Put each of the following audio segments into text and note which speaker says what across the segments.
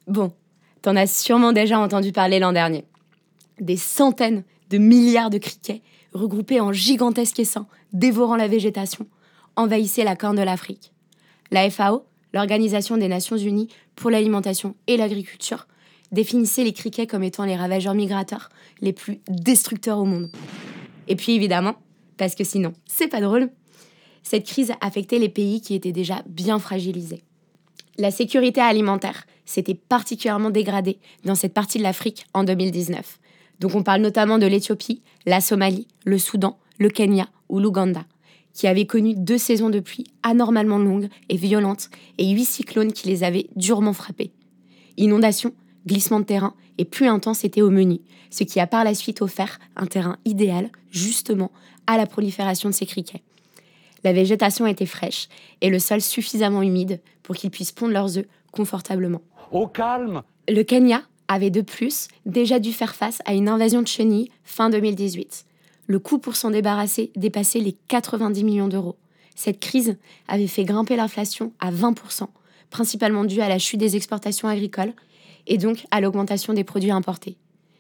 Speaker 1: Bon, t'en as sûrement déjà entendu parler l'an dernier. Des centaines de milliards de criquets, regroupés en gigantesques essaims, dévorant la végétation, envahissaient la corne de l'Afrique. La FAO, l'Organisation des Nations Unies pour l'alimentation et l'agriculture, définissait les criquets comme étant les ravageurs migrateurs les plus destructeurs au monde. Et puis évidemment, parce que sinon, c'est pas drôle, cette crise affectait les pays qui étaient déjà bien fragilisés. La sécurité alimentaire s'était particulièrement dégradée dans cette partie de l'Afrique en 2019. Donc on parle notamment de l'Éthiopie, la Somalie, le Soudan, le Kenya ou l'Ouganda, qui avaient connu 2 saisons de pluie anormalement longues et violentes et 8 cyclones qui les avaient durement frappés. Inondations, glissements de terrain et pluie intense étaient au menu, ce qui a par la suite offert un terrain idéal, justement, à la prolifération de ces criquets. La végétation était fraîche et le sol suffisamment humide pour qu'ils puissent pondre leurs œufs confortablement.
Speaker 2: Au calme!
Speaker 1: Le Kenya avait de plus déjà dû faire face à une invasion de chenilles fin 2018. Le coût pour s'en débarrasser dépassait les 90 millions d'euros. Cette crise avait fait grimper l'inflation à 20%, principalement due à la chute des exportations agricoles et donc à l'augmentation des produits importés.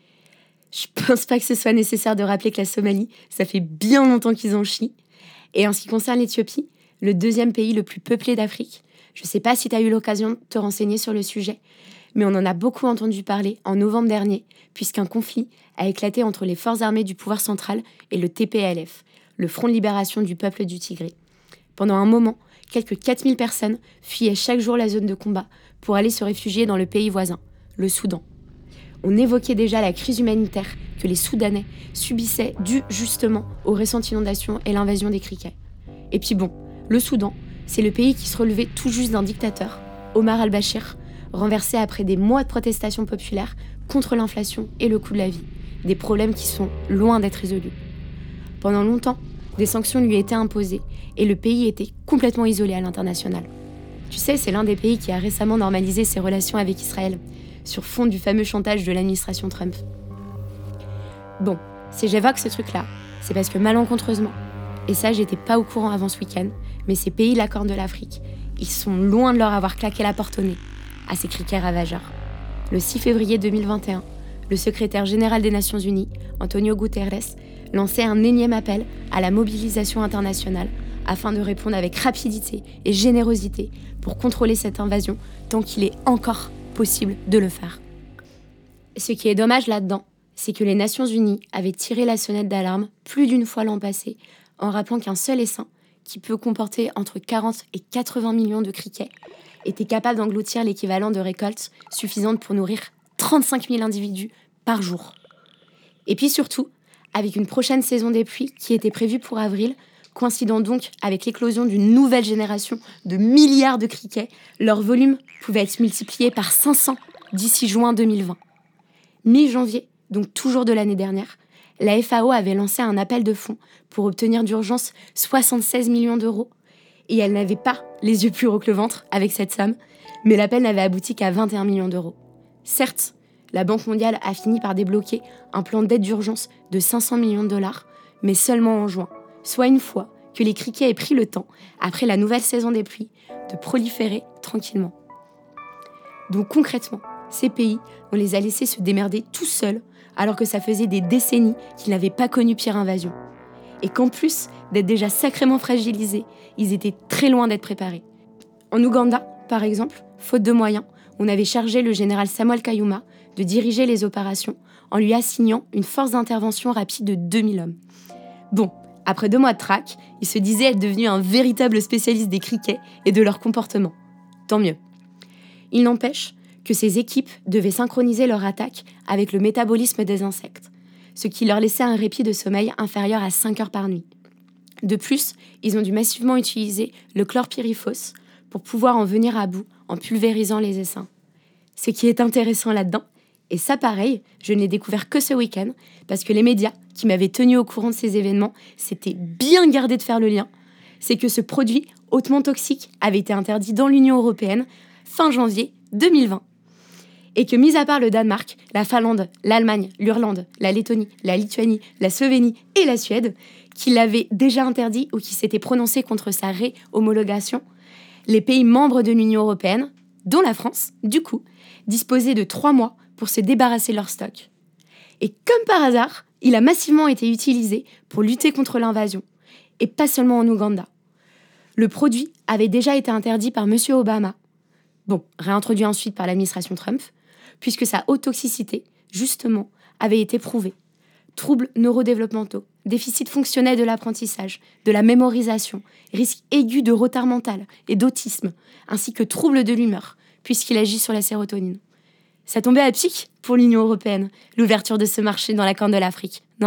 Speaker 1: Je pense pas que ce soit nécessaire de rappeler que la Somalie, ça fait bien longtemps qu'ils en chient. Et en ce qui concerne l'Éthiopie, le 2e pays le plus peuplé d'Afrique, je sais pas si tu as eu l'occasion de te renseigner sur le sujet, mais on en a beaucoup entendu parler en novembre dernier, puisqu'un conflit a éclaté entre les forces armées du pouvoir central et le TPLF, le Front de libération du peuple du Tigré. Pendant un moment, quelques 4000 personnes fuyaient chaque jour la zone de combat pour aller se réfugier dans le pays voisin, le Soudan. On évoquait déjà la crise humanitaire que les Soudanais subissaient due justement aux récentes inondations et l'invasion des criquets. Et puis bon, le Soudan, c'est le pays qui se relevait tout juste d'un dictateur, Omar al-Bashir, renversé après des mois de protestations populaires contre l'inflation et le coût de la vie, des problèmes qui sont loin d'être résolus. Pendant longtemps, des sanctions lui étaient imposées et le pays était complètement isolé à l'international. Tu sais, c'est l'un des pays qui a récemment normalisé ses relations avec Israël, sur fond du fameux chantage de l'administration Trump. Bon, si j'évoque ce truc-là, c'est parce que malencontreusement, et ça j'étais pas au courant avant ce week-end, mais ces pays de la Corne de l'Afrique, ils sont loin de leur avoir claqué la porte au nez à ces criquets ravageurs. Le 6 février 2021, le secrétaire général des Nations Unies, Antonio Guterres, lançait un énième appel à la mobilisation internationale afin de répondre avec rapidité et générosité pour contrôler cette invasion tant qu'il est encore possible de le faire. Ce qui est dommage là-dedans, c'est que les Nations Unies avaient tiré la sonnette d'alarme plus d'une fois l'an passé en rappelant qu'un seul essaim, qui peut comporter entre 40 et 80 millions de criquets, était capable d'engloutir l'équivalent de récoltes suffisantes pour nourrir 35 000 individus par jour. Et puis surtout, avec une prochaine saison des pluies qui était prévue pour avril, coïncidant donc avec l'éclosion d'une nouvelle génération de milliards de criquets, leur volume pouvait être multiplié par 500 d'ici juin 2020. Mi-janvier, donc toujours de l'année dernière, la FAO avait lancé un appel de fonds pour obtenir d'urgence 76 millions d'euros. Et elle n'avait pas les yeux plus gros que le ventre avec cette somme, mais l'appel n'avait abouti qu'à 21 millions d'euros. Certes, la Banque mondiale a fini par débloquer un plan d'aide d'urgence de 500 millions de dollars, mais seulement en juin, soit une fois que les criquets aient pris le temps, après la nouvelle saison des pluies, de proliférer tranquillement. Donc concrètement, ces pays, on les a laissés se démerder tout seuls, alors que ça faisait des décennies qu'ils n'avaient pas connu pire invasion. Et qu'en plus d'être déjà sacrément fragilisés, ils étaient très loin d'être préparés. En Ouganda, par exemple, faute de moyens, on avait chargé le général Samuel Kayuma de diriger les opérations en lui assignant une force d'intervention rapide de 2000 hommes. Bon, après 2 mois de traque, il se disait être devenu un véritable spécialiste des criquets et de leur comportement. Tant mieux. Il n'empêche que ces équipes devaient synchroniser leur attaque avec le métabolisme des insectes, ce qui leur laissait un répit de sommeil inférieur à 5 heures par nuit. De plus, ils ont dû massivement utiliser le chlorpyrifos pour pouvoir en venir à bout en pulvérisant les essaims. Ce qui est intéressant là-dedans, et ça pareil, je ne l'ai découvert que ce week-end, parce que les médias qui m'avaient tenu au courant de ces événements s'étaient bien gardés de faire le lien, c'est que ce produit hautement toxique avait été interdit dans l'Union européenne fin janvier 2020. Et que, mis à part le Danemark, la Finlande, l'Allemagne, l'Irlande, la Lettonie, la Lituanie, la Slovénie et la Suède, qui l'avaient déjà interdit ou qui s'étaient prononcés contre sa réhomologation, les pays membres de l'Union européenne, dont la France, du coup, disposait de 3 mois pour se débarrasser de leur stock. Et comme par hasard, il a massivement été utilisé pour lutter contre l'invasion, et pas seulement en Ouganda. Le produit avait déjà été interdit par M. Obama, réintroduit ensuite par l'administration Trump, puisque sa haute toxicité, justement, avait été prouvée. Troubles neurodéveloppementaux, déficit fonctionnel de l'apprentissage, de la mémorisation, risque aigu de retard mental et d'autisme, ainsi que troubles de l'humeur, puisqu'il agit sur la sérotonine. Ça tombait à pic pour l'Union européenne, l'ouverture de ce marché dans la Corne de l'Afrique, non ?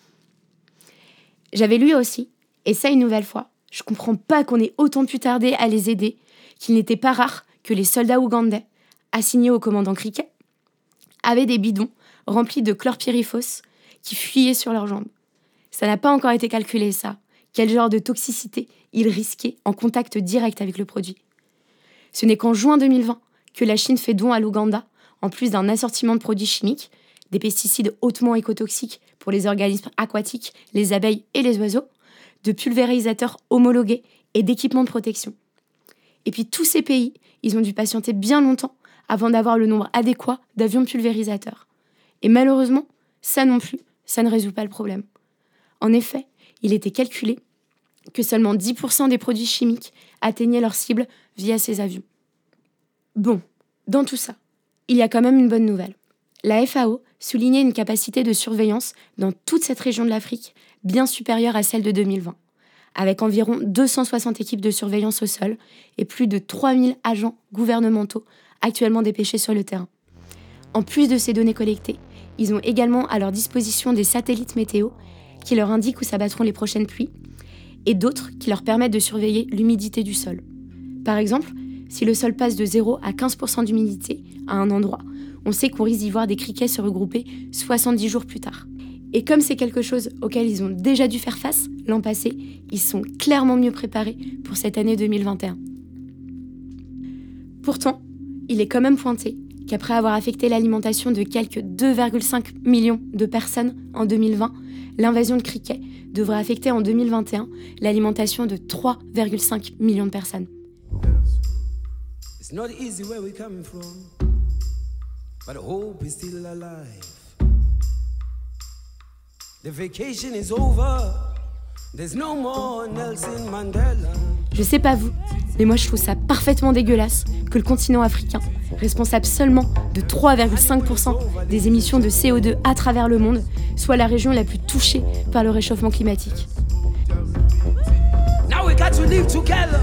Speaker 1: J'avais lu aussi, et ça une nouvelle fois, je comprends pas qu'on ait autant pu tarder à les aider, qu'il n'était pas rare que les soldats ougandais, assignés au commandant Cricket, avaient des bidons remplis de chlorpyrifos qui fuyaient sur leurs jambes. Ça n'a pas encore été calculé, ça. Quel genre de toxicité ils risquaient en contact direct avec le produit. Ce n'est qu'en juin 2020 que la Chine fait don à l'Ouganda, en plus d'un assortiment de produits chimiques, des pesticides hautement écotoxiques pour les organismes aquatiques, les abeilles et les oiseaux, de pulvérisateurs homologués et d'équipements de protection. Et puis tous ces pays, ils ont dû patienter bien longtemps avant d'avoir le nombre adéquat d'avions pulvérisateurs. Et malheureusement, ça non plus, ça ne résout pas le problème. En effet, il était calculé que seulement 10% des produits chimiques atteignaient leur cible via ces avions. Bon, dans tout ça, il y a quand même une bonne nouvelle. La FAO soulignait une capacité de surveillance dans toute cette région de l'Afrique bien supérieure à celle de 2020, avec environ 260 équipes de surveillance au sol et plus de 3000 agents gouvernementaux actuellement dépêchés sur le terrain. En plus de ces données collectées, ils ont également à leur disposition des satellites météo qui leur indiquent où s'abattront les prochaines pluies et d'autres qui leur permettent de surveiller l'humidité du sol. Par exemple, si le sol passe de 0 à 15% d'humidité à un endroit, on sait qu'on risque d'y voir des criquets se regrouper 70 jours plus tard. Et comme c'est quelque chose auquel ils ont déjà dû faire face l'an passé, ils sont clairement mieux préparés pour cette année 2021. Pourtant, il est quand même pointé qu'après avoir affecté l'alimentation de quelques 2,5 millions de personnes en 2020, l'invasion de criquets devrait affecter en 2021 l'alimentation de 3,5 millions de personnes.
Speaker 2: It's not easy where we're coming from, but hope is still alive. The vacation is over, there's no more Nelson Mandela.
Speaker 1: Je sais pas vous, mais moi je trouve ça parfaitement dégueulasse que le continent africain, responsable seulement de 3,5% des émissions de CO2 à travers le monde, soit la région la plus touchée par le réchauffement climatique.
Speaker 2: Now we got to live together.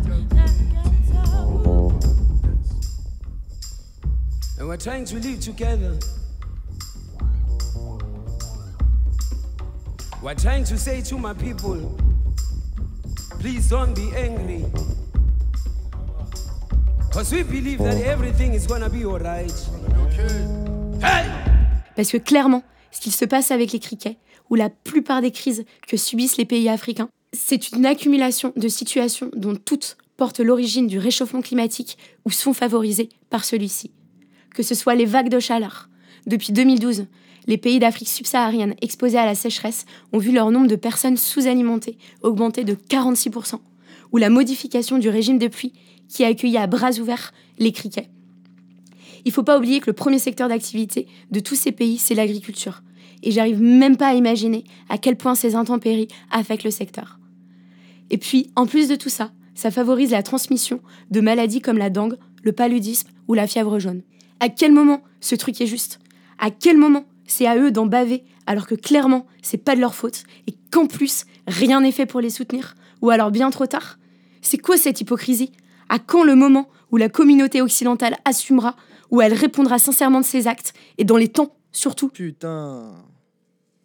Speaker 2: And we're trying to live together. We're trying to say to my people, please don't be angry. Because we believe that everything is gonna be alright. Hey!
Speaker 1: Parce que clairement, ce qu'il se passe avec les criquets, ou la plupart des crises que subissent les pays africains, c'est une accumulation de situations dont toutes portent l'origine du réchauffement climatique ou sont favorisées par celui-ci. Que ce soit les vagues de chaleur. Depuis 2012, les pays d'Afrique subsaharienne exposés à la sécheresse ont vu leur nombre de personnes sous-alimentées augmenter de 46%, ou la modification du régime de pluie qui a accueilli à bras ouverts les criquets. Il ne faut pas oublier que le premier secteur d'activité de tous ces pays, c'est l'agriculture. Et j'arrive même pas à imaginer à quel point ces intempéries affectent le secteur. Et puis, en plus de tout ça, ça favorise la transmission de maladies comme la dengue, le paludisme ou la fièvre jaune. À quel moment ce truc est juste ? À quel moment c'est à eux d'en baver alors que clairement c'est pas de leur faute et qu'en plus rien n'est fait pour les soutenir ou alors bien trop tard ? C'est quoi cette hypocrisie ? À quand le moment où la communauté occidentale assumera, où elle répondra sincèrement de ses actes et dans les temps surtout ?
Speaker 3: Putain.